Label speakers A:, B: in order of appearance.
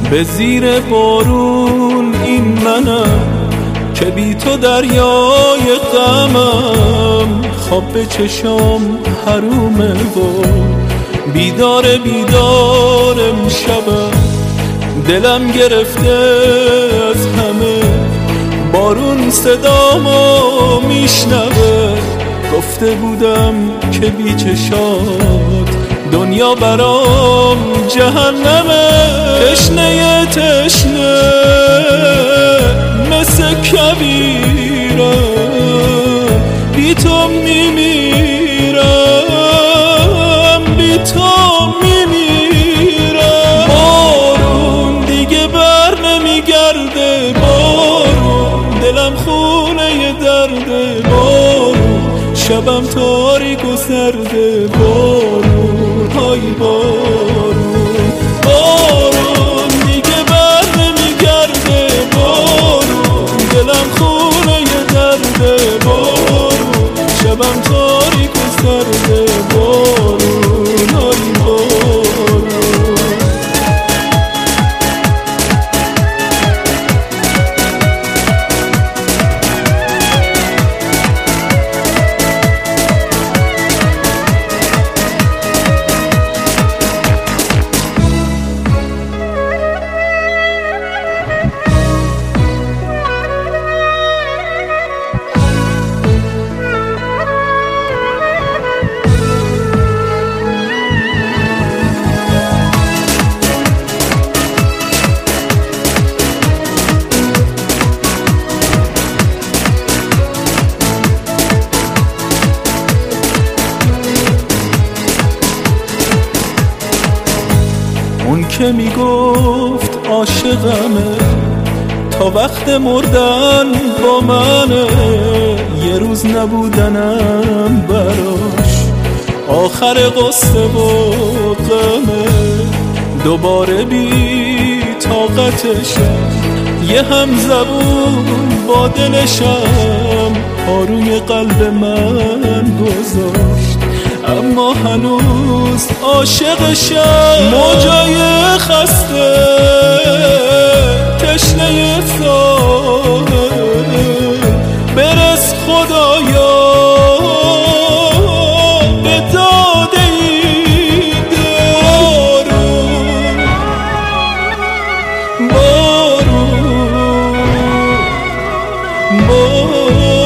A: به زیر بارون این منم که بی تو دریای غمم، خواب به چشام حرومه و بیدار امشبم، دلم گرفته از همه بارون صدامو میشنوه. گفته بودم که بی چشات دنیا برام جهنمه. تشنه مثل کبیرم، بی تو میمیرم، بی تو میمیرم. بارون دیگه بر نمیگرده، بارون دلم خونه درده، بارون شبم تاریک و سرده، بارون های بارون. بارون دیگه بر نمیگرده، بارون دلم خونه درده، بارون شبم تاریک و سرده، بارون های بارون. اون که میگفت عاشقمه تا وقت مردن با منه، یه روز نبودنم براش آخر قصه و غمه. دوباره بی طاقتشم، یه هم زبون با دلشم پاروی قلب من گذاشت، اما هنوز عاشقشم. موجای خسته تشنه ساحل، برس خدایا به داد این بارون. بارون